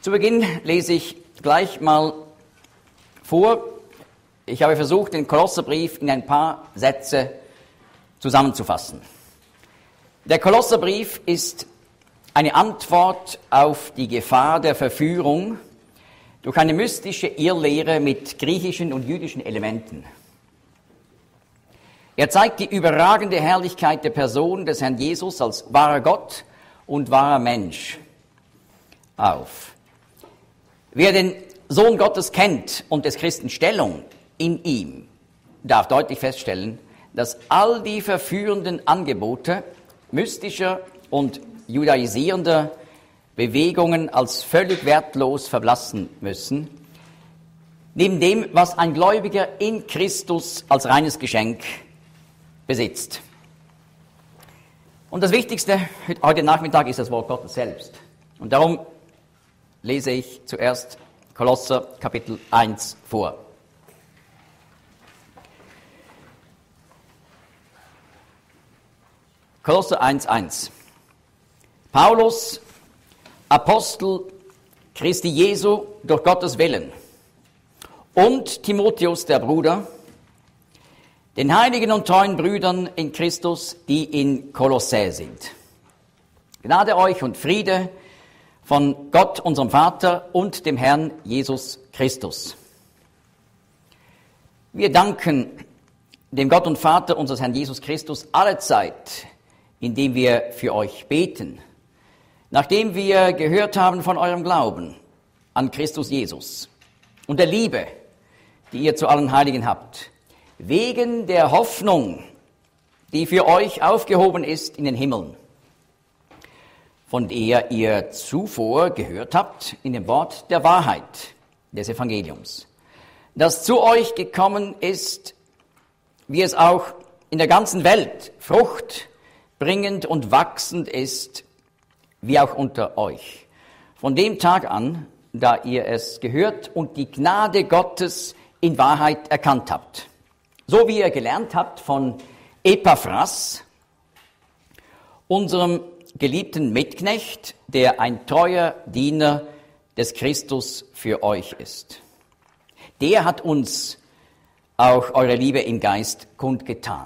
Zu Beginn lese ich gleich mal vor. Ich habe versucht, den Kolosserbrief in ein paar Sätze zusammenzufassen. Der Kolosserbrief ist eine Antwort auf die Gefahr der Verführung durch eine mystische Irrlehre mit griechischen und jüdischen Elementen. Er zeigt die überragende Herrlichkeit der Person des Herrn Jesus als wahrer Gott und wahrer Mensch auf. Wer den Sohn Gottes kennt und des Christen Stellung in ihm, darf deutlich feststellen, dass all die verführenden Angebote mystischer und judaisierender Bewegungen als völlig wertlos verblassen müssen, neben dem, was ein Gläubiger in Christus als reines Geschenk besitzt. Und das Wichtigste heute Nachmittag ist das Wort Gottes selbst. Und darum lese ich zuerst Kolosser Kapitel 1 vor. Kolosser 1,1. Paulus, Apostel Christi Jesu durch Gottes Willen, und Timotheus, der Bruder, den heiligen und treuen Brüdern in Christus, die in Kolossä sind. Gnade euch und Friede von Gott, unserem Vater, und dem Herrn Jesus Christus. Wir danken dem Gott und Vater unseres Herrn Jesus Christus allezeit, indem wir für euch beten, nachdem wir gehört haben von eurem Glauben an Christus Jesus und der Liebe, die ihr zu allen Heiligen habt, wegen der Hoffnung, die für euch aufgehoben ist in den Himmeln, von der ihr zuvor gehört habt in dem Wort der Wahrheit des Evangeliums, das zu euch gekommen ist, wie es auch in der ganzen Welt fruchtbringend und wachsend ist, wie auch unter euch. Von dem Tag an, da ihr es gehört und die Gnade Gottes in Wahrheit erkannt habt. So wie ihr gelernt habt von Epaphras, unserem geliebten Mitknecht, der ein treuer Diener des Christus für euch ist. Der hat uns auch eure Liebe im Geist kundgetan.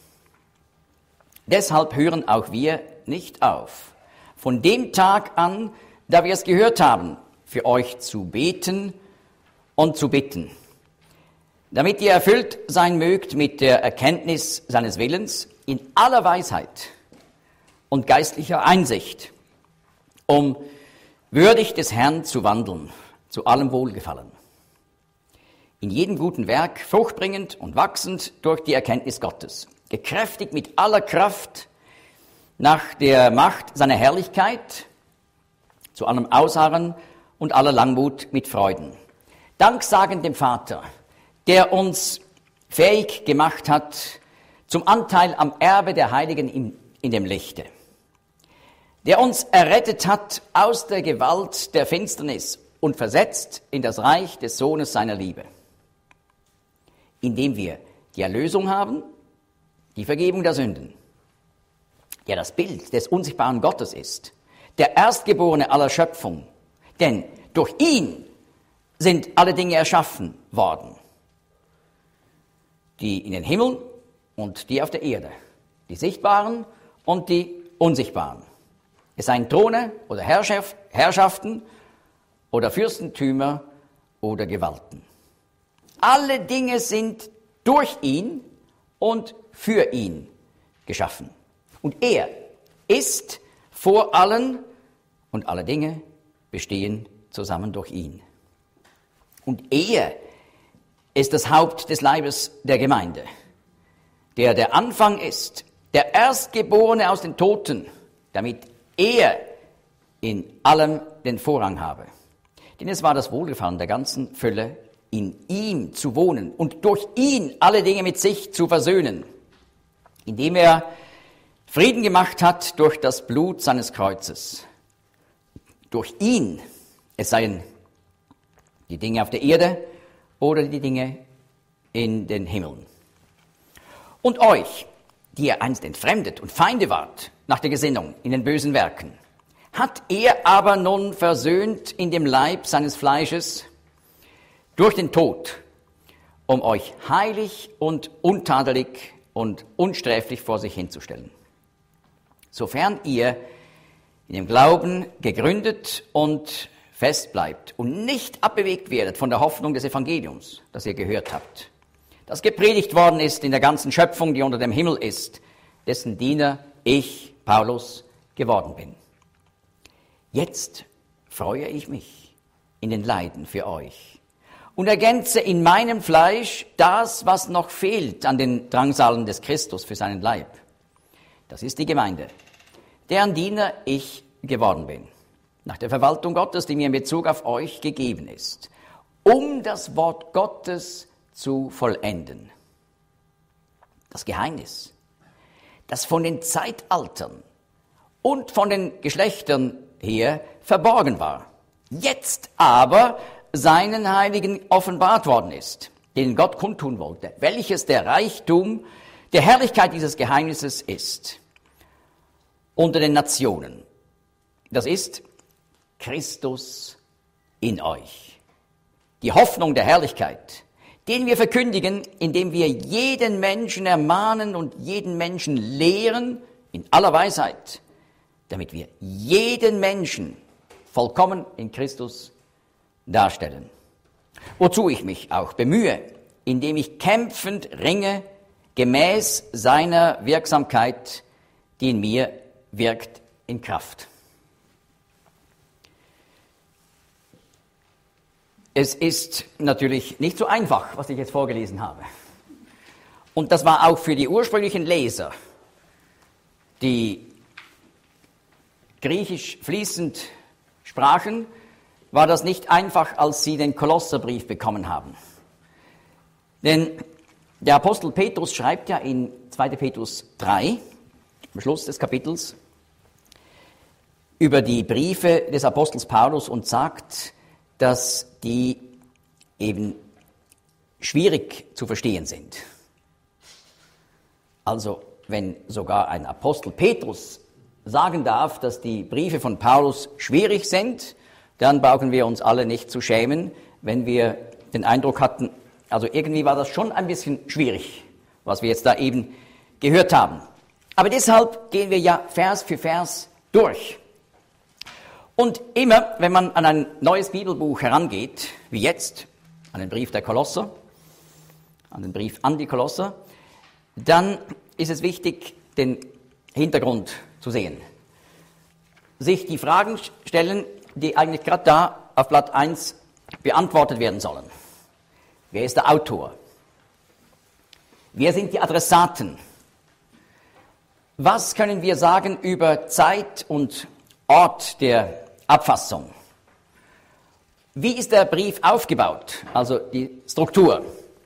Deshalb hören auch wir nicht auf, von dem Tag an, da wir es gehört haben, für euch zu beten und zu bitten, damit ihr erfüllt sein mögt mit der Erkenntnis seines Willens in aller Weisheit und geistlicher Einsicht, um würdig des Herrn zu wandeln, zu allem Wohlgefallen, in jedem guten Werk fruchtbringend und wachsend durch die Erkenntnis Gottes, gekräftigt mit aller Kraft nach der Macht seiner Herrlichkeit, zu allem Ausharren und aller Langmut mit Freuden. Danksagend dem Vater, der uns fähig gemacht hat zum Anteil am Erbe der Heiligen in dem Lichte, der uns errettet hat aus der Gewalt der Finsternis und versetzt in das Reich des Sohnes seiner Liebe, indem wir die Erlösung haben, die Vergebung der Sünden, der das Bild des unsichtbaren Gottes ist, der Erstgeborene aller Schöpfung, denn durch ihn sind alle Dinge erschaffen worden, die in den Himmeln und die auf der Erde, die sichtbaren und die unsichtbaren. Es seien Throne oder Herrschaften oder Fürstentümer oder Gewalten. Alle Dinge sind durch ihn und für ihn geschaffen. Und er ist vor allen und alle Dinge bestehen zusammen durch ihn. Und er ist das Haupt des Leibes der Gemeinde, der Anfang ist, der Erstgeborene aus den Toten, damit er in allem den Vorrang habe. Denn es war das Wohlgefallen der ganzen Fülle, in ihm zu wohnen und durch ihn alle Dinge mit sich zu versöhnen, indem er Frieden gemacht hat durch das Blut seines Kreuzes. Durch ihn, es seien die Dinge auf der Erde oder die Dinge in den Himmeln. Und euch, die ihr einst entfremdet und Feinde wart nach der Gesinnung in den bösen Werken, hat er aber nun versöhnt in dem Leib seines Fleisches durch den Tod, um euch heilig und untadelig und unsträflich vor sich hinzustellen. Sofern ihr in dem Glauben gegründet und fest bleibt und nicht abbewegt werdet von der Hoffnung des Evangeliums, das ihr gehört habt, das gepredigt worden ist in der ganzen Schöpfung, die unter dem Himmel ist, dessen Diener ich, Paulus, geworden bin. Jetzt freue ich mich in den Leiden für euch und ergänze in meinem Fleisch das, was noch fehlt an den Drangsalen des Christus für seinen Leib. Das ist die Gemeinde, deren Diener ich geworden bin, nach der Verwaltung Gottes, die mir in Bezug auf euch gegeben ist, um das Wort Gottes zu vollenden. Das Geheimnis, das von den Zeitaltern und von den Geschlechtern her verborgen war, jetzt aber seinen Heiligen offenbart worden ist, denen Gott kundtun wollte, welches der Reichtum der Herrlichkeit dieses Geheimnisses ist unter den Nationen. Das ist Christus in euch, die Hoffnung der Herrlichkeit, den wir verkündigen, indem wir jeden Menschen ermahnen und jeden Menschen lehren in aller Weisheit, damit wir jeden Menschen vollkommen in Christus darstellen. Wozu ich mich auch bemühe, indem ich kämpfend ringe, gemäß seiner Wirksamkeit, die in mir wirkt in Kraft. Es ist natürlich nicht so einfach, was ich jetzt vorgelesen habe. Und das war auch für die ursprünglichen Leser, die Griechisch fließend sprachen, war das nicht einfach, als sie den Kolosserbrief bekommen haben. Denn der Apostel Petrus schreibt ja in 2. Petrus 3, am Schluss des Kapitels, über die Briefe des Apostels Paulus und sagt, dass die eben schwierig zu verstehen sind. Also wenn sogar ein Apostel Petrus sagen darf, dass die Briefe von Paulus schwierig sind, dann brauchen wir uns alle nicht zu schämen, wenn wir den Eindruck hatten, also irgendwie war das schon ein bisschen schwierig, was wir jetzt da eben gehört haben. Aber deshalb gehen wir ja Vers für Vers durch. Und immer, wenn man an ein neues Bibelbuch herangeht, wie jetzt, an den Brief der Kolosser, an den Brief an die Kolosser, dann ist es wichtig, den Hintergrund zu sehen. Sich die Fragen stellen, die eigentlich gerade da auf Blatt 1 beantwortet werden sollen. Wer ist der Autor? Wer sind die Adressaten? Was können wir sagen über Zeit und Ort der Abfassung? Wie ist der Brief aufgebaut, also die Struktur?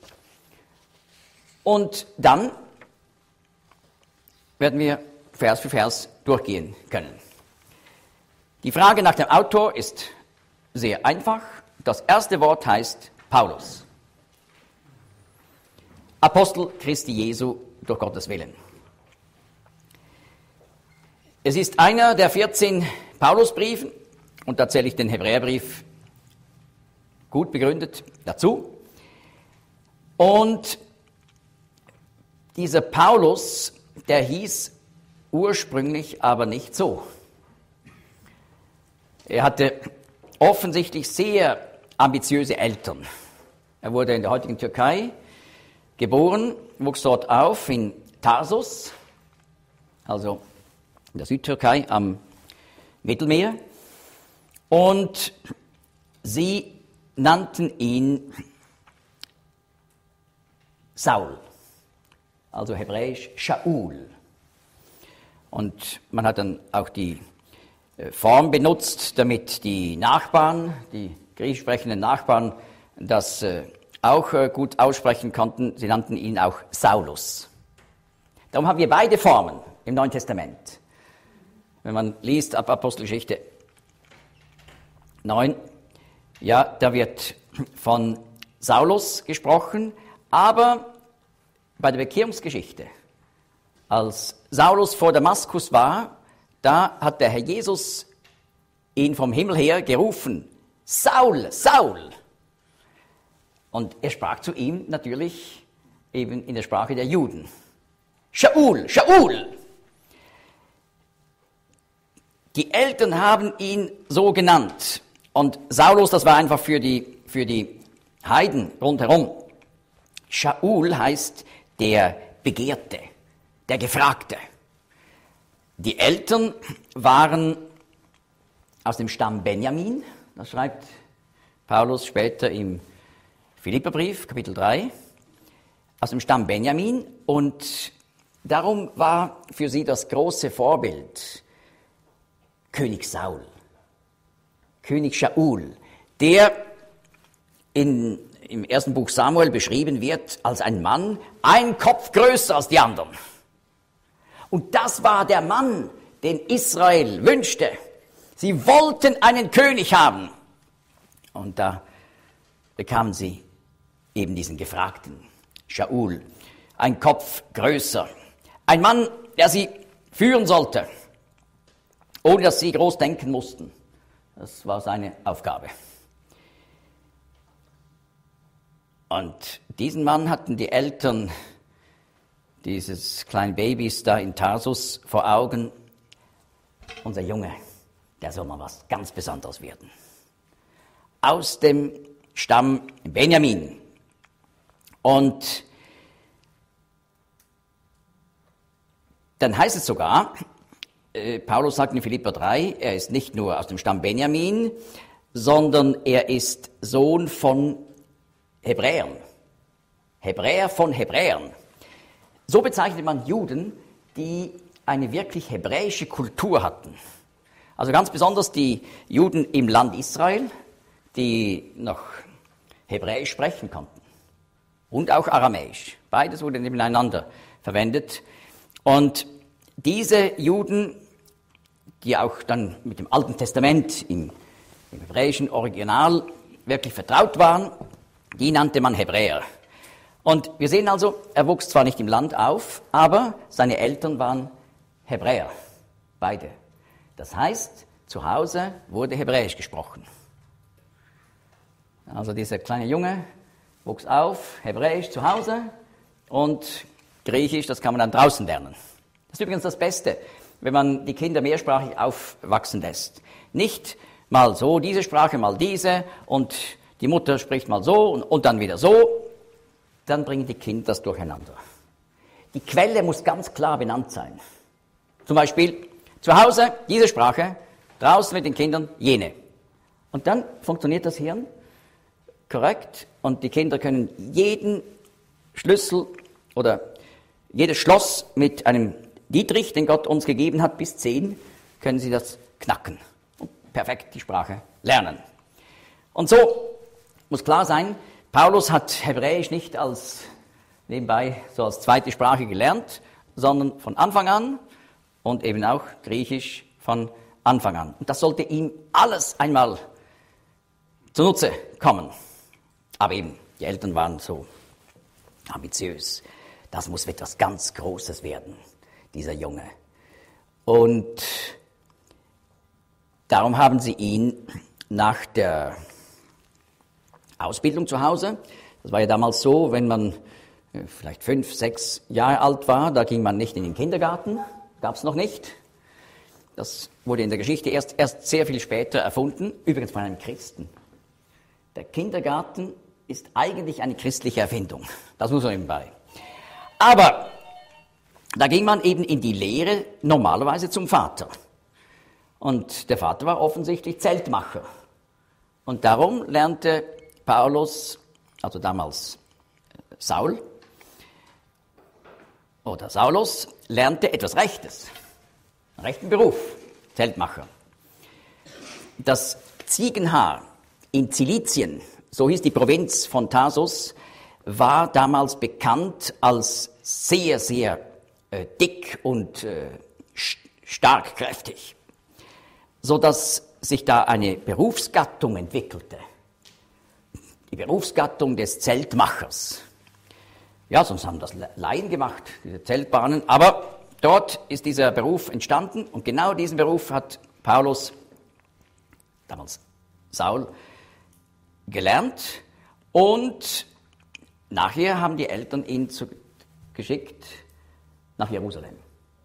Und dann werden wir Vers für Vers durchgehen können. Die Frage nach dem Autor ist sehr einfach. Das erste Wort heißt Paulus. Apostel Christi Jesu durch Gottes Willen. Es ist einer der 14 Paulusbriefen, und da zähle ich den Hebräerbrief gut begründet dazu. Und dieser Paulus, der hieß ursprünglich aber nicht so. Er hatte offensichtlich sehr ambitiöse Eltern. Er wurde in der heutigen Türkei geboren, wuchs dort auf in Tarsus, also in der Südtürkei am Mittelmeer. Und sie nannten ihn Saul, also hebräisch Shaul. Und man hat dann auch die Form benutzt, damit die Nachbarn, die griechisch sprechenden Nachbarn, das auch gut aussprechen konnten. Sie nannten ihn auch Saulus. Darum haben wir beide Formen im Neuen Testament. Wenn man liest ab Apostelgeschichte 9, ja, da wird von Saulus gesprochen, aber bei der Bekehrungsgeschichte, als Saulus vor Damaskus war, da hat der Herr Jesus ihn vom Himmel her gerufen, Saul, Saul. Und er sprach zu ihm natürlich eben in der Sprache der Juden. Shaul, Shaul. Die Eltern haben ihn so genannt. Und Saulus, das war einfach für die Heiden rundherum. Shaul heißt der Begehrte, der Gefragte. Die Eltern waren aus dem Stamm Benjamin, das schreibt Paulus später im Philipperbrief, Kapitel 3, aus dem Stamm Benjamin, und darum war für sie das große Vorbild König Saul, König Shaul, der im ersten Buch Samuel beschrieben wird als ein Mann, ein Kopf größer als die anderen. Und das war der Mann, den Israel wünschte. Sie wollten einen König haben. Und da bekamen sie eben diesen Gefragten, Shaul, ein Kopf größer. Ein Mann, der sie führen sollte, ohne dass sie groß denken mussten. Das war seine Aufgabe. Und diesen Mann hatten die Eltern dieses kleinen Babys da in Tarsus vor Augen. Unser Junge, der soll mal was ganz Besonderes werden. Aus dem Stamm Benjamin. Und dann heißt es sogar, Paulus sagt in Philipper 3, er ist nicht nur aus dem Stamm Benjamin, sondern er ist Sohn von Hebräern. Hebräer von Hebräern. So bezeichnet man Juden, die eine wirklich hebräische Kultur hatten. Also ganz besonders die Juden im Land Israel, die noch Hebräisch sprechen konnten. Und auch Aramäisch. Beides wurde nebeneinander verwendet. Und diese Juden, die auch dann mit dem Alten Testament im hebräischen Original wirklich vertraut waren, die nannte man Hebräer. Und wir sehen also, er wuchs zwar nicht im Land auf, aber seine Eltern waren Hebräer, beide. Das heißt, zu Hause wurde Hebräisch gesprochen. Also dieser kleine Junge wuchs auf, Hebräisch zu Hause, und Griechisch, das kann man dann draußen lernen. Das ist übrigens das Beste, wenn man die Kinder mehrsprachig aufwachsen lässt. Nicht mal so diese Sprache, mal diese, und die Mutter spricht mal so und dann wieder so. Dann bringen die Kinder das durcheinander. Die Quelle muss ganz klar benannt sein. Zum Beispiel zu Hause diese Sprache, draußen mit den Kindern jene. Und dann funktioniert das Hirn korrekt und die Kinder können jeden Schlüssel oder jedes Schloss mit einem Dietrich, den Gott uns gegeben hat, bis 10, können sie das knacken und perfekt die Sprache lernen. Und so muss klar sein, Paulus hat Hebräisch nicht nebenbei so als zweite Sprache gelernt, sondern von Anfang an und eben auch Griechisch von Anfang an. Und das sollte ihm alles einmal zunutze kommen. Aber eben, die Eltern waren so ambitiös. Das muss etwas ganz Großes werden, dieser Junge. Und darum haben sie ihn nach der Ausbildung zu Hause, das war ja damals so, wenn man vielleicht 5, 6 Jahre alt war, da ging man nicht in den Kindergarten, gab es noch nicht. Das wurde in der Geschichte erst sehr viel später erfunden, übrigens von einem Christen. Der Kindergarten ist eigentlich eine christliche Erfindung, das muss man nebenbei. Aber da ging man eben in die Lehre normalerweise zum Vater. Und der Vater war offensichtlich Zeltmacher. Und darum lernte Paulus, also damals Saulus, lernte etwas Rechtes, einen rechten Beruf, Zeltmacher. Das Ziegenhaar in Zilizien, so hieß die Provinz von Tarsus, war damals bekannt als sehr, sehr dick und stark kräftig, sodass sich da eine Berufsgattung entwickelte. Die Berufsgattung des Zeltmachers. Ja, sonst haben das Laien gemacht, diese Zeltbahnen, aber dort ist dieser Beruf entstanden und genau diesen Beruf hat Paulus damals Saul, gelernt. Und nachher haben die Eltern ihn geschickt nach Jerusalem.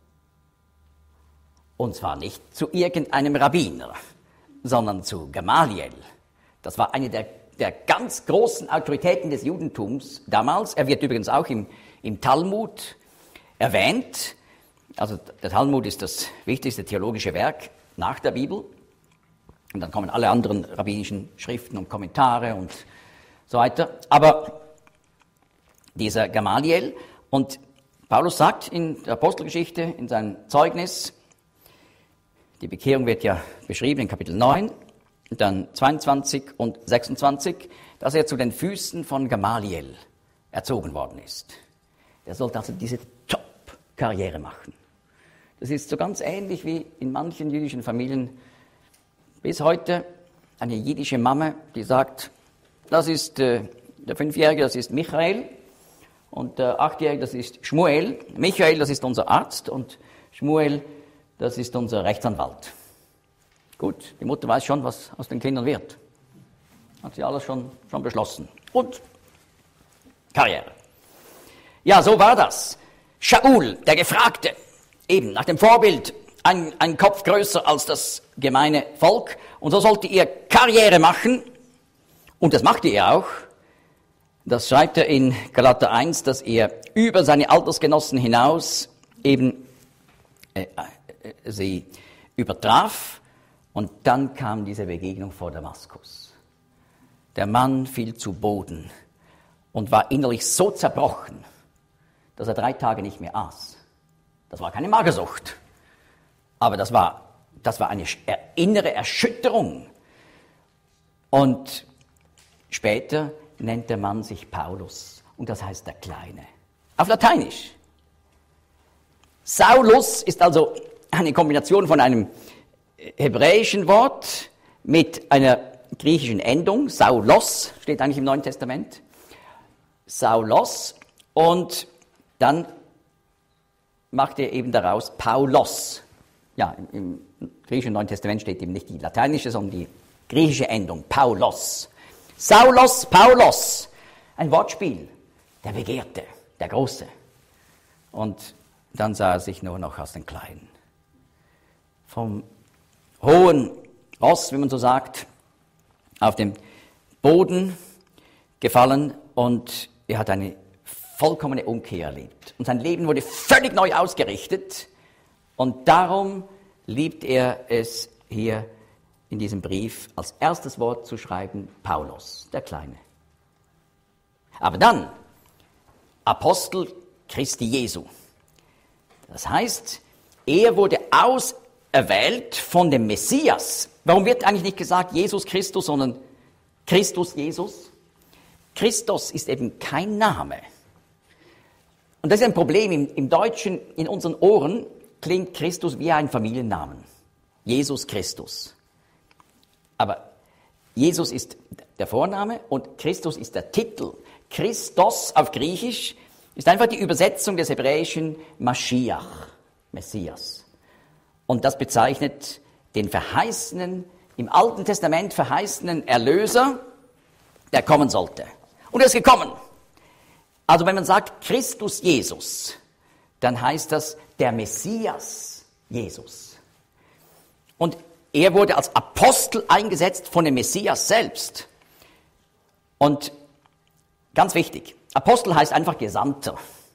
Und zwar nicht zu irgendeinem Rabbiner, sondern zu Gamaliel. Das war eine der ganz großen Autoritäten des Judentums damals. Er wird übrigens auch im Talmud erwähnt. Also der Talmud ist das wichtigste theologische Werk nach der Bibel. Und dann kommen alle anderen rabbinischen Schriften und Kommentare und so weiter. Aber dieser Gamaliel, und Paulus sagt in der Apostelgeschichte, in seinem Zeugnis, die Bekehrung wird ja beschrieben in Kapitel 9, dann 22 und 26, dass er zu den Füßen von Gamaliel erzogen worden ist. Er sollte also diese Top-Karriere machen. Das ist so ganz ähnlich wie in manchen jüdischen Familien bis heute eine jiddische Mama, die sagt, das ist der 5-Jährige, das ist Michael, und der 8-Jährige, das ist Schmuel. Michael, das ist unser Arzt, und Schmuel, das ist unser Rechtsanwalt. Gut, die Mutter weiß schon, was aus den Kindern wird. Hat sie alles schon beschlossen. Und Karriere. Ja, so war das. Shaul, der Gefragte, eben nach dem Vorbild, ein Kopf größer als das gemeine Volk. Und so sollte er Karriere machen. Und das machte er auch. Das schreibt er in Galater 1, dass er über seine Altersgenossen hinaus eben sie übertraf. Und dann kam diese Begegnung vor Damaskus. Der Mann fiel zu Boden und war innerlich so zerbrochen, dass er 3 Tage nicht mehr aß. Das war keine Magersucht, aber das war eine innere Erschütterung. Und später nennt der Mann sich Paulus, und das heißt der Kleine. Auf Lateinisch. Saulus ist also eine Kombination von einem hebräischen Wort mit einer griechischen Endung. Saulos steht eigentlich im Neuen Testament. Saulos, und dann macht er eben daraus Paulos. Ja, im griechischen Neuen Testament steht eben nicht die lateinische, sondern die griechische Endung, Paulos. Saulos, Paulos. Ein Wortspiel. Der Begehrte, der Große. Und dann sah er sich nur noch aus den Kleinen. Vom hohen Ross, wie man so sagt, auf dem Boden gefallen, und er hat eine vollkommene Umkehr erlebt. Und sein Leben wurde völlig neu ausgerichtet, und darum liebt er es hier in diesem Brief als erstes Wort zu schreiben, Paulus, der Kleine. Aber dann Apostel Christi Jesu. Das heißt, er wurde auserwählt von dem Messias. Warum wird eigentlich nicht gesagt Jesus Christus, sondern Christus Jesus? Christus ist eben kein Name. Und das ist ein Problem. Im Deutschen, in unseren Ohren, klingt Christus wie ein Familiennamen. Jesus Christus. Aber Jesus ist der Vorname und Christus ist der Titel. Christos auf Griechisch ist einfach die Übersetzung des hebräischen Maschiach, Messias. Und das bezeichnet den verheißenen, im Alten Testament verheißenen Erlöser, der kommen sollte. Und er ist gekommen. Also wenn man sagt Christus Jesus, dann heißt das der Messias Jesus. Und er wurde als Apostel eingesetzt von dem Messias selbst. Und ganz wichtig, Apostel heißt einfach Gesandter.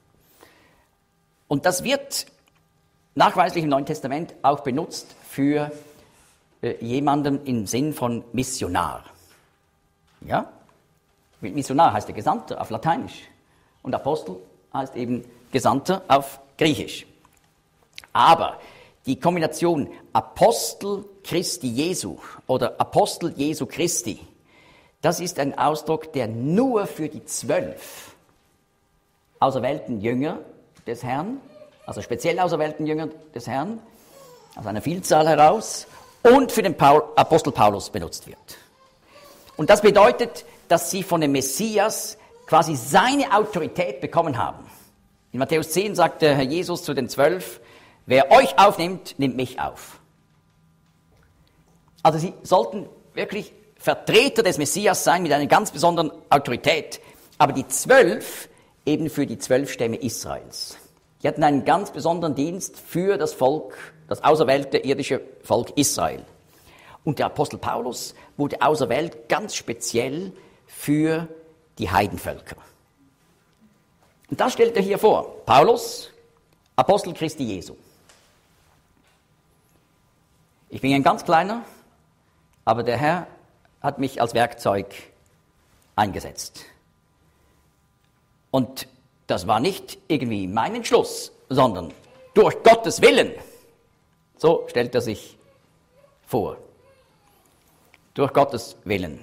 Und das wird nachweislich im Neuen Testament auch benutzt für jemanden im Sinn von Missionar. Ja? Missionar heißt der Gesandter auf Lateinisch. Und Apostel heißt eben Gesandter auf Griechisch. Aber die Kombination Apostel Christi Jesu oder Apostel Jesu Christi, das ist ein Ausdruck, der nur für die 12 auserwählten Jünger des Herrn, also speziell auserwählten Jünger des Herrn, aus einer Vielzahl heraus, und für den Apostel Paulus benutzt wird. Und das bedeutet, dass sie von dem Messias quasi seine Autorität bekommen haben. In Matthäus 10 sagt der Herr Jesus zu den 12, wer euch aufnimmt, nimmt mich auf. Also sie sollten wirklich Vertreter des Messias sein mit einer ganz besonderen Autorität. Aber die 12 eben für die 12 Stämme Israels. Die hatten einen ganz besonderen Dienst für das Volk, das auserwählte irdische Volk Israel. Und der Apostel Paulus wurde auserwählt ganz speziell für die Heidenvölker. Und das stellt er hier vor. Paulus, Apostel Christi Jesu. Ich bin ein ganz kleiner, aber der Herr hat mich als Werkzeug eingesetzt. Und das war nicht irgendwie mein Entschluss, sondern durch Gottes Willen. So stellt er sich vor. Durch Gottes Willen.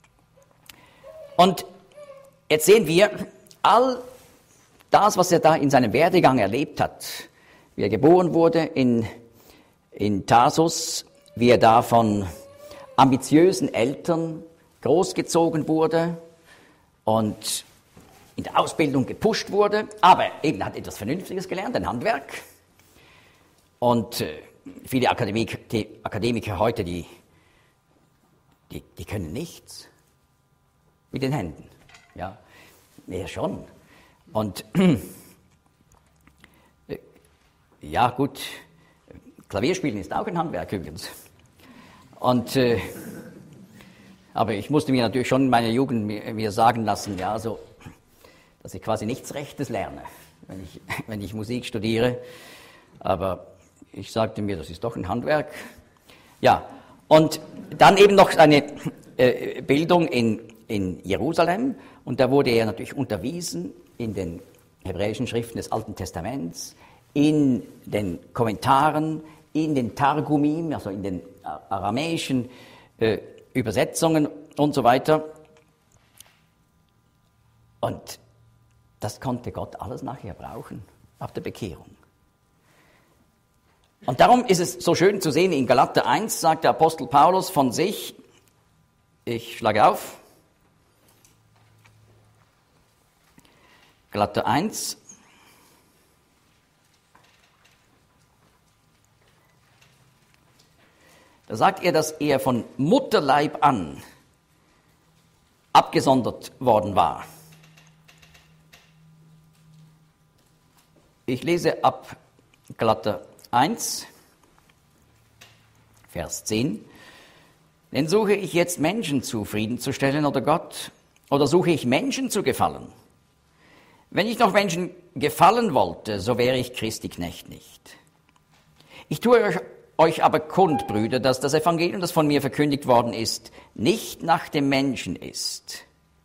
Und jetzt sehen wir, all das, was er da in seinem Werdegang erlebt hat, wie er geboren wurde in Tarsus, wie er da von ambitiösen Eltern großgezogen wurde und in der Ausbildung gepusht wurde, aber eben hat etwas Vernünftiges gelernt, ein Handwerk. Und viele Akademiker heute, die können nichts mit den Händen. Ja, er schon. Und ja gut, Klavierspielen ist auch ein Handwerk übrigens. Und aber ich musste mir natürlich schon in meiner Jugend mir sagen lassen, ja, so, dass ich quasi nichts Rechtes lerne, wenn ich Musik studiere. Aber ich sagte mir, das ist doch ein Handwerk. Ja, und dann eben noch eine Bildung in Jerusalem. Und da wurde er natürlich unterwiesen in den hebräischen Schriften des Alten Testaments, in den Kommentaren, in den Targumim, also in den aramäischen Übersetzungen und so weiter. Und das konnte Gott alles nachher brauchen, ab der Bekehrung. Und darum ist es so schön zu sehen, in Galater 1 sagt der Apostel Paulus von sich, ich schlage auf, Galater 1, da sagt er, dass er von Mutterleib an abgesondert worden war. Ich lese ab Galater 1, Vers 10. Denn suche ich jetzt Menschen zufriedenzustellen oder Gott, oder suche ich Menschen zu gefallen? Wenn ich noch Menschen gefallen wollte, so wäre ich Christi Knecht nicht. Ich tue euch aber kund, Brüder, dass das Evangelium, das von mir verkündigt worden ist, nicht nach dem Menschen ist.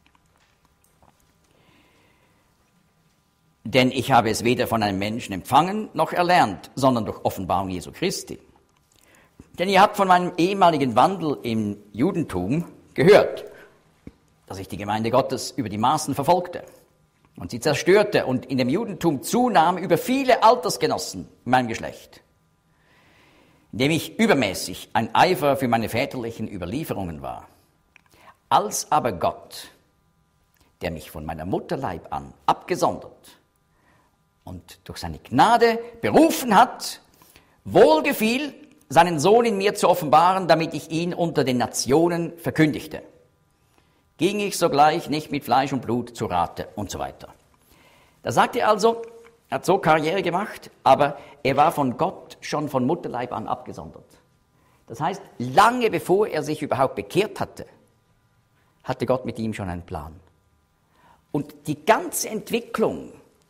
Denn ich habe es weder von einem Menschen empfangen noch erlernt, sondern durch Offenbarung Jesu Christi. Denn ihr habt von meinem ehemaligen Wandel im Judentum gehört, dass ich die Gemeinde Gottes über die Maßen verfolgte und sie zerstörte und in dem Judentum zunahm über viele Altersgenossen in meinem Geschlecht, indem ich übermäßig ein Eifer für meine väterlichen Überlieferungen war. Als aber Gott, der mich von meiner Mutterleib an abgesondert und durch seine Gnade berufen hat, wohlgefiel, seinen Sohn in mir zu offenbaren, damit ich ihn unter den Nationen verkündigte, ging ich sogleich nicht mit Fleisch und Blut zu Rate und so weiter. Da sagt er also, er hat so Karriere gemacht, aber er war von Gott schon von Mutterleib an abgesondert. Das heißt, lange bevor er sich überhaupt bekehrt hatte Gott mit ihm schon einen Plan. Und die ganze Entwicklung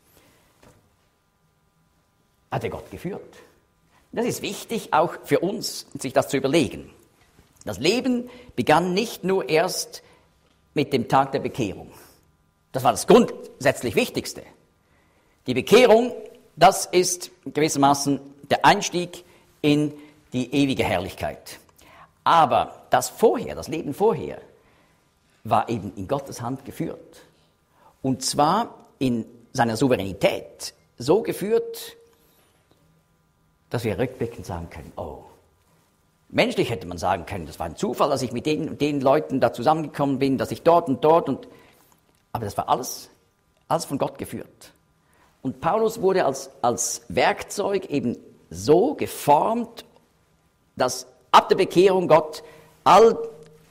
hatte Gott geführt. Das ist wichtig, auch für uns, sich das zu überlegen. Das Leben begann nicht nur erst mit dem Tag der Bekehrung. Das war das grundsätzlich Wichtigste. Die Bekehrung, das ist gewissermaßen der Einstieg in die ewige Herrlichkeit. Aber das Leben vorher, war eben in Gottes Hand geführt. Und zwar in seiner Souveränität so geführt, dass wir rückblickend sagen können, oh, menschlich hätte man sagen können, das war ein Zufall, dass ich mit den und den Leuten da zusammengekommen bin, dass ich dort und dort aber das war alles von Gott geführt. Und Paulus wurde als Werkzeug eben so geformt, dass ab der Bekehrung Gott all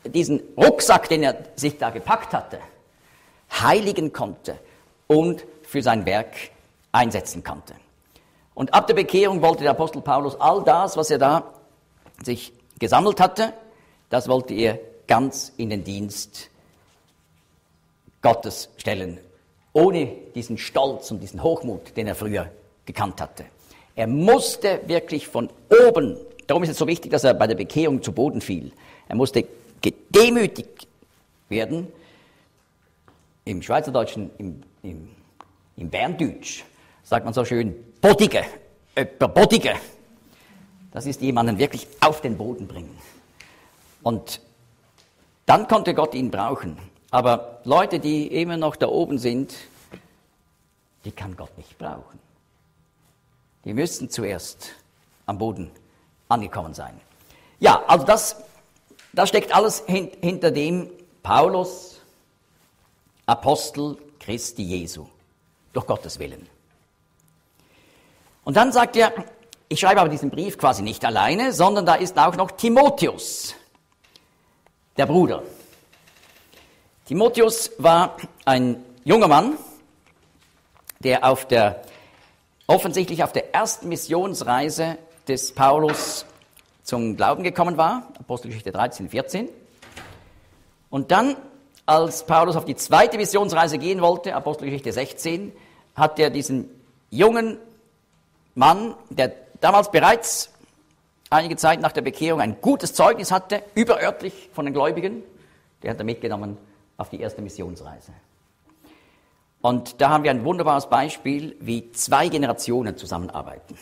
diesen Rucksack, den er sich da gepackt hatte, heiligen konnte und für sein Werk einsetzen konnte. Und ab der Bekehrung wollte der Apostel Paulus all das, was er da sich gesammelt hatte, das wollte er ganz in den Dienst Gottes stellen, ohne diesen Stolz und diesen Hochmut, den er früher gekannt hatte. Er musste wirklich von oben, darum ist es so wichtig, dass er bei der Bekehrung zu Boden fiel. Er musste gedemütigt werden. Im Schweizerdeutschen, im Berndeutsch sagt man so schön, Bodige, Bodige. Das ist jemanden wirklich auf den Boden bringen. Und dann konnte Gott ihn brauchen. Aber Leute, die immer noch da oben sind, die kann Gott nicht brauchen. Die müssen zuerst am Boden angekommen sein. Ja, also das steckt alles hinter dem Paulus, Apostel Christi Jesu, durch Gottes Willen. Und dann sagt er, ich schreibe aber diesen Brief quasi nicht alleine, sondern da ist auch noch Timotheus, der Bruder. Timotheus war ein junger Mann, der offensichtlich auf der ersten Missionsreise des Paulus zum Glauben gekommen war, Apostelgeschichte 13, 14. Und dann, als Paulus auf die zweite Missionsreise gehen wollte, Apostelgeschichte 16, hat er diesen jungen Mann, der damals bereits einige Zeit nach der Bekehrung ein gutes Zeugnis hatte, überörtlich von den Gläubigen, der hat er mitgenommen auf die erste Missionsreise. Und da haben wir ein wunderbares Beispiel, wie zwei Generationen zusammenarbeiten.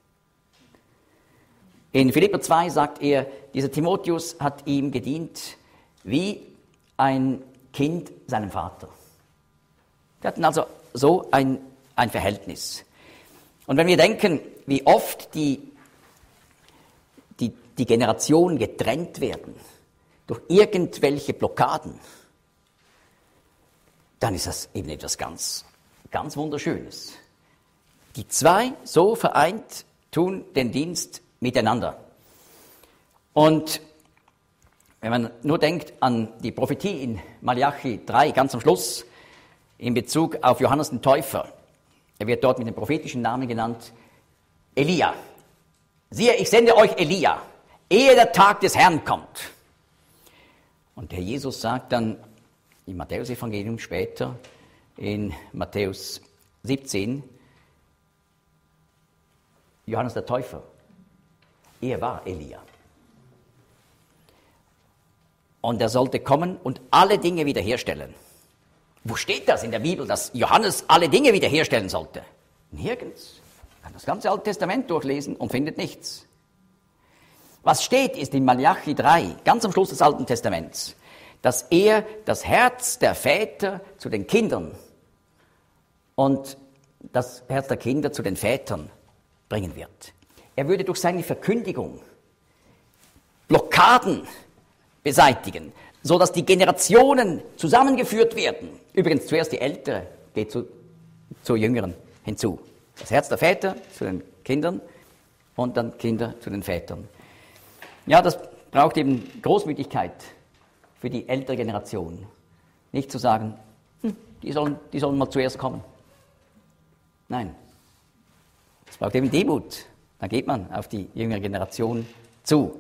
In Philipper 2 sagt er, dieser Timotheus hat ihm gedient wie ein Kind seinem Vater. Die hatten also so ein Verhältnis. Und wenn wir denken, wie oft die Generationen getrennt werden durch irgendwelche Blockaden, dann ist das eben etwas ganz, ganz Wunderschönes. Die zwei so vereint tun den Dienst miteinander. Und wenn man nur denkt an die Prophetie in Malachi 3, ganz am Schluss, in Bezug auf Johannes den Täufer, er wird dort mit dem prophetischen Namen genannt, Elia. Siehe, ich sende euch Elia, ehe der Tag des Herrn kommt. Und der Jesus sagt dann im Matthäus-Evangelium später, in Matthäus 17, Johannes der Täufer, er war Elia. Und er sollte kommen und alle Dinge wiederherstellen. Wo steht das in der Bibel, dass Johannes alle Dinge wiederherstellen sollte? Nirgends. Man kann das ganze Alte Testament durchlesen und findet nichts. Was steht, ist in Malachi 3, ganz am Schluss des Alten Testaments, dass er das Herz der Väter zu den Kindern und das Herz der Kinder zu den Vätern bringen wird. Er würde durch seine Verkündigung Blockaden beseitigen, so dass die Generationen zusammengeführt werden. Übrigens zuerst die Ältere geht zur Jüngeren hinzu. Das Herz der Väter zu den Kindern und dann Kinder zu den Vätern. Ja, das braucht eben Großmütigkeit für die ältere Generation. Nicht zu sagen, die sollen mal zuerst kommen. Nein, es braucht eben Demut. Dann geht man auf die jüngere Generation zu.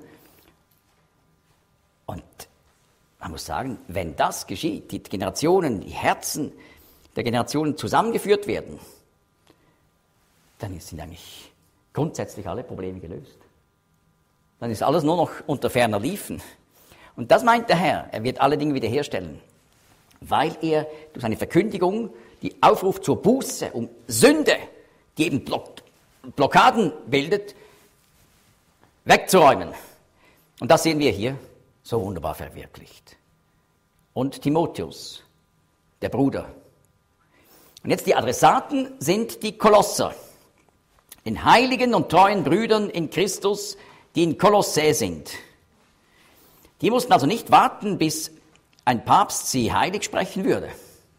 Und man muss sagen, wenn das geschieht, die Generationen, die Herzen der Generationen zusammengeführt werden, dann sind eigentlich grundsätzlich alle Probleme gelöst. Dann ist alles nur noch unter ferner Liefen. Und das meint der Herr, er wird alle Dinge wiederherstellen, weil er durch seine Verkündigung die Aufruf zur Buße, um Sünde, die eben Blockaden bildet, wegzuräumen. Und das sehen wir hier so wunderbar verwirklicht. Und Timotheus, der Bruder. Und jetzt die Adressaten sind die Kolosser, den heiligen und treuen Brüdern in Christus, die in Kolossä sind. Die mussten also nicht warten, bis ein Papst sie heilig sprechen würde.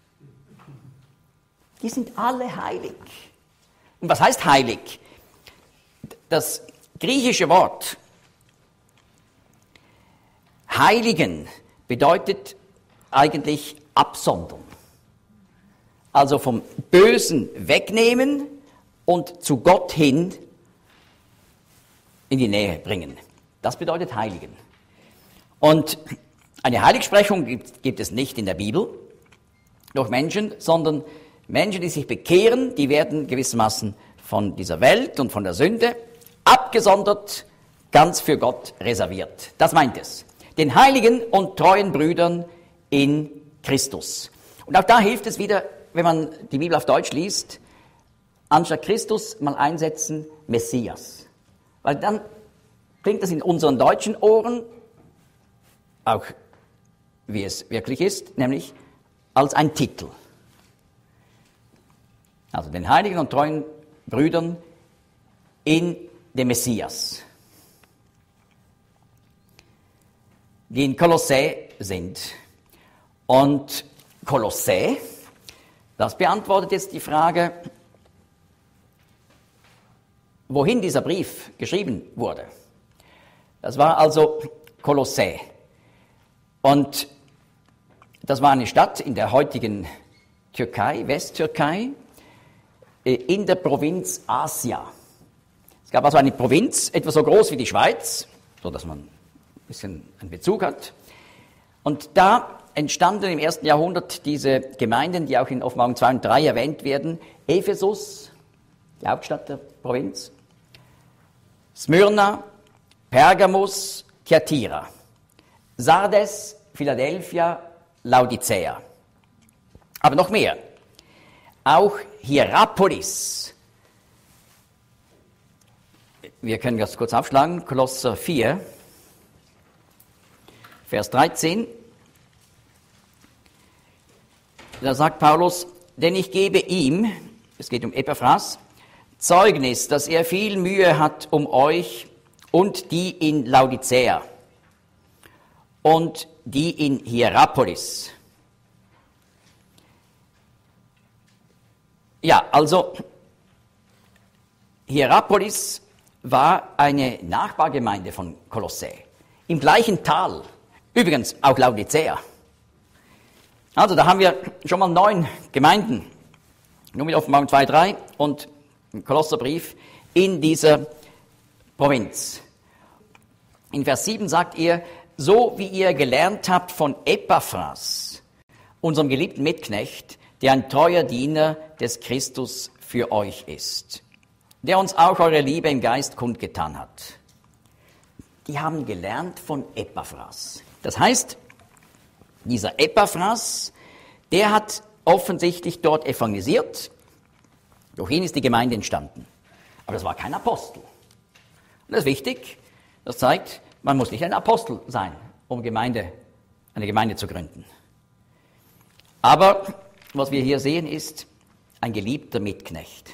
Die sind alle heilig. Und was heißt heilig? Das griechische Wort heiligen bedeutet eigentlich absondern. Also vom Bösen wegnehmen und zu Gott hin in die Nähe bringen. Das bedeutet heiligen. Und eine Heiligsprechung gibt es nicht in der Bibel durch Menschen, sondern Menschen, die sich bekehren, die werden gewissermaßen von dieser Welt und von der Sünde abgesondert, ganz für Gott reserviert. Das meint es. Den heiligen und treuen Brüdern in Christus. Und auch da hilft es wieder, wenn man die Bibel auf Deutsch liest, anstatt Christus mal einsetzen Messias. Weil dann klingt das in unseren deutschen Ohren auch, wie es wirklich ist, nämlich als ein Titel. Also den heiligen und treuen Brüdern in dem Messias, die in Kolossä sind. Und Kolossä, das beantwortet jetzt die Frage, wohin dieser Brief geschrieben wurde. Das war also Kolossä. Und das war eine Stadt in der heutigen Türkei, Westtürkei, in der Provinz Asia. Es gab also eine Provinz, etwa so groß wie die Schweiz, so dass man ein bisschen einen Bezug hat. Und da entstanden im 1. Jahrhundert diese Gemeinden, die auch in Offenbarung 2 und 3 erwähnt werden. Ephesus, die Hauptstadt der Provinz, Smyrna, Pergamus, Thyatira, Sardes, Philadelphia, Laodicea. Aber noch mehr. Auch Hierapolis. Wir können das kurz aufschlagen. Kolosser 4, Vers 13. Da sagt Paulus, denn ich gebe ihm, es geht um Epaphras, Zeugnis, dass er viel Mühe hat um euch und die in Laodicea und die in Hierapolis. Ja, also Hierapolis war eine Nachbargemeinde von Kolossä, im gleichen Tal, übrigens auch Laodicea. Also da haben wir schon mal 9 Gemeinden, nur mit Offenbarung 2, 3 und im Kolosserbrief in dieser Provinz. In Vers 7 sagt er, so wie ihr gelernt habt von Epaphras, unserem geliebten Mitknecht, der ein treuer Diener des Christus für euch ist, der uns auch eure Liebe im Geist kundgetan hat. Die haben gelernt von Epaphras. Das heißt, dieser Epaphras, der hat offensichtlich dort evangelisiert. Durch ihn ist die Gemeinde entstanden. Aber das war kein Apostel. Und das ist wichtig. Das zeigt, man muss nicht ein Apostel sein, um eine Gemeinde zu gründen. Aber was wir hier sehen, ist ein geliebter Mitknecht.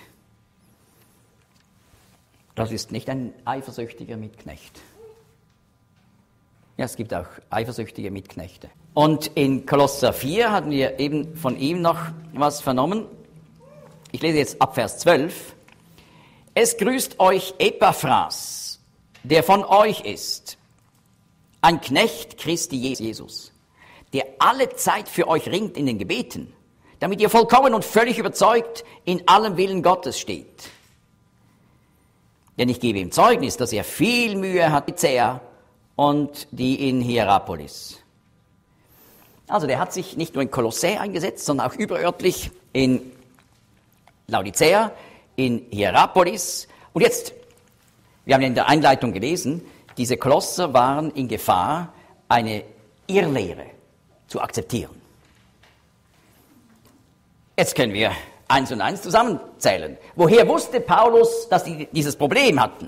Das ist nicht ein eifersüchtiger Mitknecht. Ja, es gibt auch eifersüchtige Mitknechte. Und in Kolosser 4 hatten wir eben von ihm noch was vernommen. Ich lese jetzt ab Vers 12. Es grüßt euch Epaphras, der von euch ist, ein Knecht Christi Jesus, der alle Zeit für euch ringt in den Gebeten, damit ihr vollkommen und völlig überzeugt in allem Willen Gottes steht. Denn ich gebe ihm Zeugnis, dass er viel Mühe hat mit Laodicea und die in Hierapolis. Also der hat sich nicht nur in Kolossä eingesetzt, sondern auch überörtlich in Laodicea, in Hierapolis. Und jetzt, wir haben ja in der Einleitung gelesen, diese Kolosser waren in Gefahr, eine Irrlehre zu akzeptieren. Jetzt können wir 1 und 1 zusammenzählen. Woher wusste Paulus, dass die dieses Problem hatten?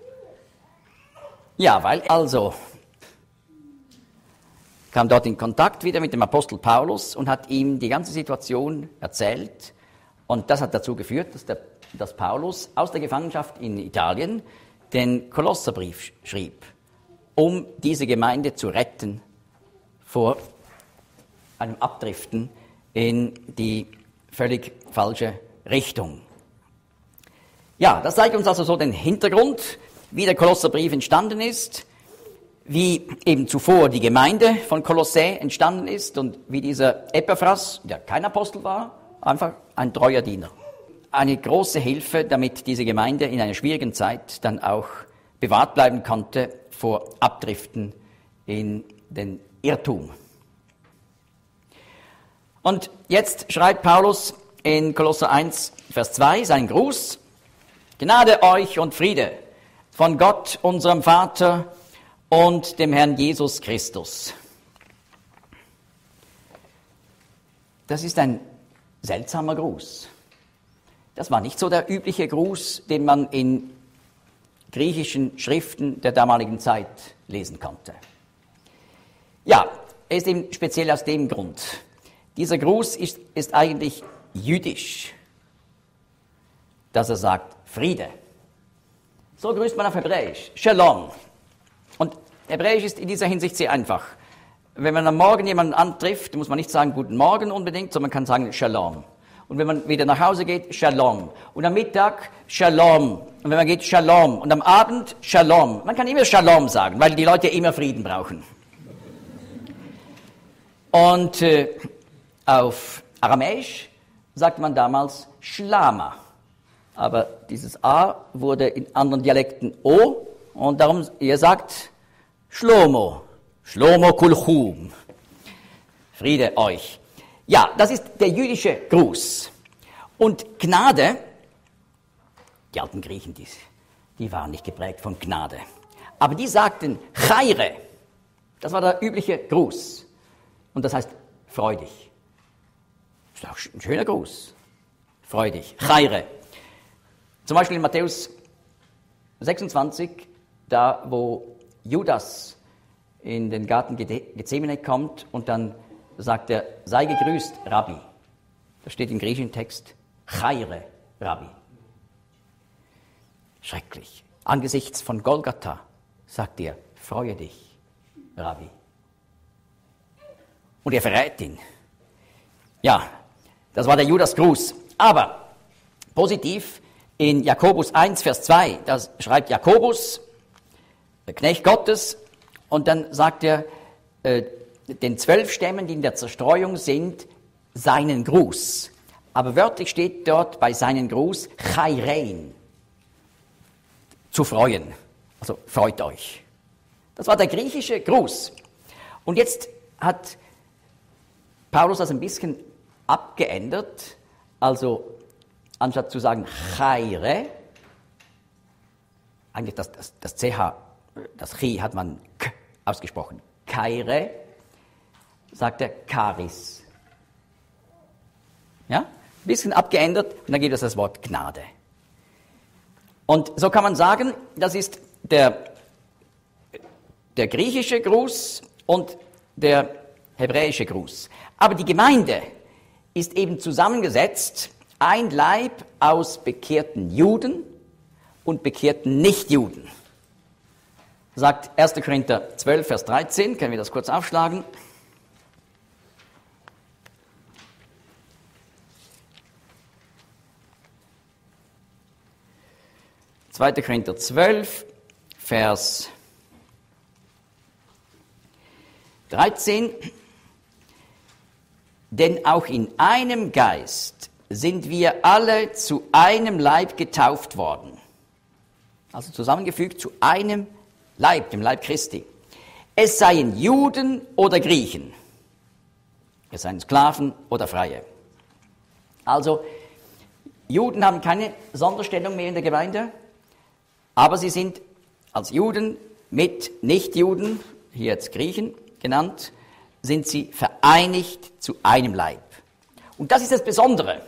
Ja, weil also kam dort in Kontakt wieder mit dem Apostel Paulus und hat ihm die ganze Situation erzählt. Und das hat dazu geführt, dass Paulus aus der Gefangenschaft in Italien den Kolosserbrief schrieb, um diese Gemeinde zu retten vor einem Abdriften in die völlig falsche Richtung. Ja, das zeigt uns also so den Hintergrund, wie der Kolosserbrief entstanden ist, wie eben zuvor die Gemeinde von Kolossä entstanden ist und wie dieser Epaphras, der kein Apostel war, einfach ein treuer Diener. Eine große Hilfe, damit diese Gemeinde in einer schwierigen Zeit dann auch bewahrt bleiben konnte vor Abdriften in den Irrtum. Und jetzt schreibt Paulus in Kolosser 1, Vers 2 seinen Gruß: Gnade euch und Friede von Gott, unserem Vater und dem Herrn Jesus Christus. Das ist ein seltsamer Gruß. Das war nicht so der übliche Gruß, den man in griechischen Schriften der damaligen Zeit lesen konnte. Ja, er ist eben speziell aus dem Grund. Dieser Gruß ist eigentlich jüdisch, dass er sagt Friede. So grüßt man auf Hebräisch, Shalom. Und Hebräisch ist in dieser Hinsicht sehr einfach. Wenn man am Morgen jemanden antrifft, muss man nicht sagen Guten Morgen unbedingt, sondern man kann sagen Shalom. Und wenn man wieder nach Hause geht, Shalom. Und am Mittag, Shalom. Und wenn man geht, Shalom. Und am Abend, Shalom. Man kann immer Shalom sagen, weil die Leute immer Frieden brauchen. Und auf Aramäisch sagt man damals Shlama. Aber dieses A wurde in anderen Dialekten O. Und darum, ihr sagt Shlomo. Shlomo Kulchum. Friede euch. Ja, das ist der jüdische Gruß. Und Gnade, die alten Griechen, die waren nicht geprägt von Gnade. Aber die sagten Chaire. Das war der übliche Gruß. Und das heißt freudig. Das ist auch ein schöner Gruß. Freudig. Chaire. Zum Beispiel in Matthäus 26, da wo Judas in den Garten Gethsemane kommt und dann sagt er, sei gegrüßt, Rabbi. Das steht im griechischen Text, Chaire, Rabbi. Schrecklich. Angesichts von Golgatha sagt er, freue dich, Rabbi. Und er verrät ihn. Ja, das war der Judas-Gruß. Aber positiv, in Jakobus 1, Vers 2, da schreibt Jakobus, der Knecht Gottes, und dann sagt er, den 12 Stämmen, die in der Zerstreuung sind, seinen Gruß. Aber wörtlich steht dort bei seinen Gruß Chairein, zu freuen. Also freut euch. Das war der griechische Gruß. Und jetzt hat Paulus das ein bisschen abgeändert. Also anstatt zu sagen Chaire, eigentlich das CH, das Chi hat man K ausgesprochen. Chaire, sagt er Charis. Ja? Ein bisschen abgeändert und dann gibt es das Wort Gnade. Und so kann man sagen, das ist der griechische Gruß und der hebräische Gruß. Aber die Gemeinde ist eben zusammengesetzt, ein Leib aus bekehrten Juden und bekehrten Nichtjuden. Sagt 1. Korinther 12, Vers 13, können wir das kurz aufschlagen. 2. Korinther 12, Vers 13. Denn auch in einem Geist sind wir alle zu einem Leib getauft worden. Also zusammengefügt zu einem Leib, dem Leib Christi. Es seien Juden oder Griechen. Es seien Sklaven oder Freie. Also, Juden haben keine Sonderstellung mehr in der Gemeinde, aber sie sind als Juden mit Nichtjuden, hier jetzt Griechen genannt, sind sie vereinigt zu einem Leib. Und das ist das Besondere.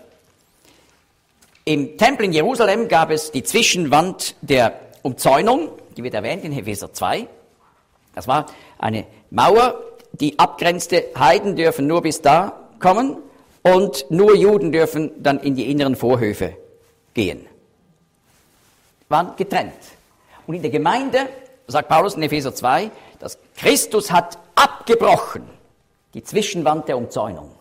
Im Tempel in Jerusalem gab es die Zwischenwand der Umzäunung, die wird erwähnt in Epheser 2. Das war eine Mauer, die abgrenzte, Heiden dürfen nur bis da kommen und nur Juden dürfen dann in die inneren Vorhöfe gehen. Waren getrennt. Und in der Gemeinde, sagt Paulus in Epheser 2, dass Christus hat abgebrochen die Zwischenwand der Umzäunung.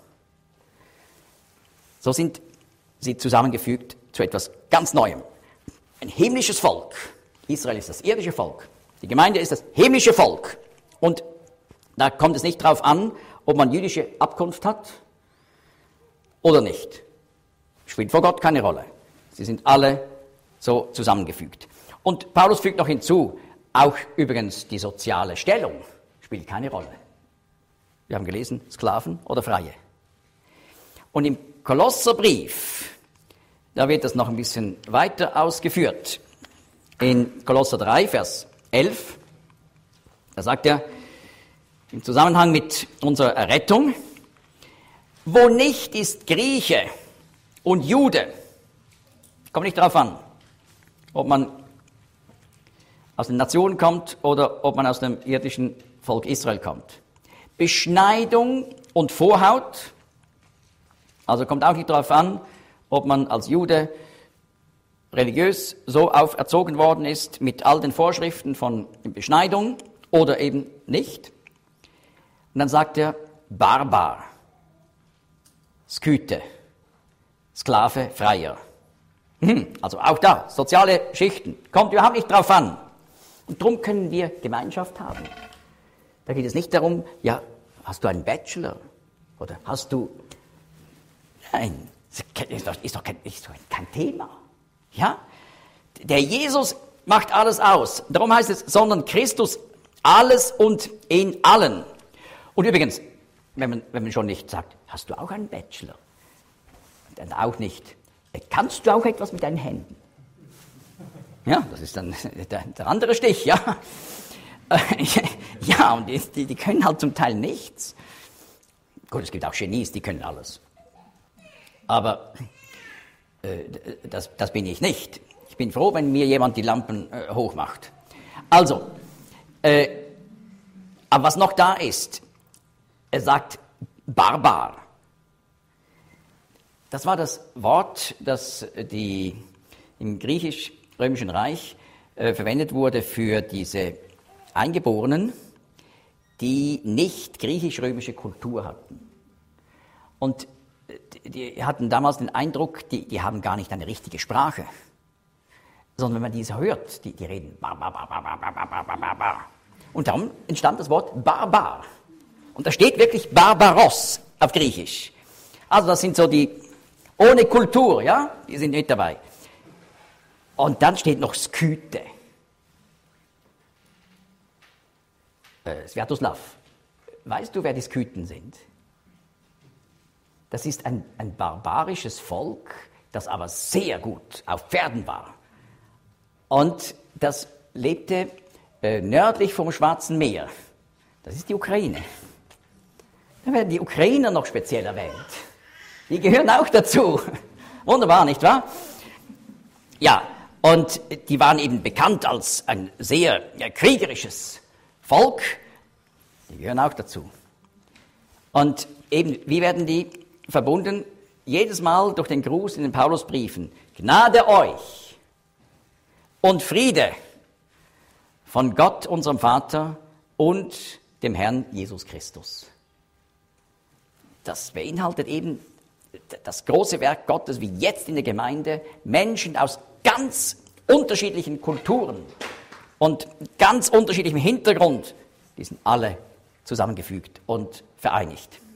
So sind sie zusammengefügt zu etwas ganz Neuem. Ein himmlisches Volk. Israel ist das irdische Volk. Die Gemeinde ist das himmlische Volk. Und da kommt es nicht darauf an, ob man jüdische Abkunft hat oder nicht. Spielt vor Gott keine Rolle. Sie sind alle so zusammengefügt. Und Paulus fügt noch hinzu, auch übrigens die soziale Stellung spielt keine Rolle. Wir haben gelesen, Sklaven oder Freie. Und im Kolosserbrief, da wird das noch ein bisschen weiter ausgeführt. In Kolosser 3, Vers 11, da sagt er, im Zusammenhang mit unserer Errettung, wo nicht ist Grieche und Jude, kommt nicht darauf an, ob man aus den Nationen kommt oder ob man aus dem irdischen Volk Israel kommt. Beschneidung und Vorhaut, also kommt auch nicht darauf an, ob man als Jude religiös so auferzogen worden ist mit all den Vorschriften von Beschneidung oder eben nicht. Und dann sagt er Barbar, Skythe, Sklave, Freier. Also auch da, soziale Schichten, kommt überhaupt nicht drauf an. Und darum können wir Gemeinschaft haben. Da geht es nicht darum, ja, hast du einen Bachelor? Oder hast du... Nein, ist doch kein Thema. Ja? Der Jesus macht alles aus. Darum heißt es, sondern Christus alles und in allen. Und übrigens, wenn man schon nicht sagt, hast du auch einen Bachelor? Dann auch nicht. Kannst du auch etwas mit deinen Händen? Ja, das ist dann der andere Stich, ja. Ja, und die können halt zum Teil nichts. Gut, es gibt auch Genies, die können alles. Aber das bin ich nicht. Ich bin froh, wenn mir jemand die Lampen hochmacht. Also, aber was noch da ist, er sagt Barbar. Das war das Wort, das im griechisch-römischen Reich verwendet wurde für diese Eingeborenen, die nicht griechisch-römische Kultur hatten. Und die hatten damals den Eindruck, die haben gar nicht eine richtige Sprache. Sondern wenn man diese hört, die reden bar, bar, bar, bar, bar, bar, bar, bar, bar. Und darum entstand das Wort Barbar. Und da steht wirklich Barbaros auf Griechisch. Also das sind so die ohne Kultur, ja, die sind nicht dabei. Und dann steht noch Skythe. Sviatoslav, weißt du, wer die Skythen sind? Das ist ein barbarisches Volk, das aber sehr gut auf Pferden war. Und das lebte nördlich vom Schwarzen Meer. Das ist die Ukraine. Da werden die Ukrainer noch speziell erwähnt. Die gehören auch dazu. Wunderbar, nicht wahr? Ja, und die waren eben bekannt als ein sehr kriegerisches Volk. Die gehören auch dazu. Und eben, wie werden die verbunden? Jedes Mal durch den Gruß in den Paulusbriefen. Gnade euch und Friede von Gott, unserem Vater und dem Herrn Jesus Christus. Das beinhaltet eben das große Werk Gottes, wie jetzt in der Gemeinde, Menschen aus ganz unterschiedlichen Kulturen und ganz unterschiedlichem Hintergrund, die sind alle zusammengefügt und vereinigt.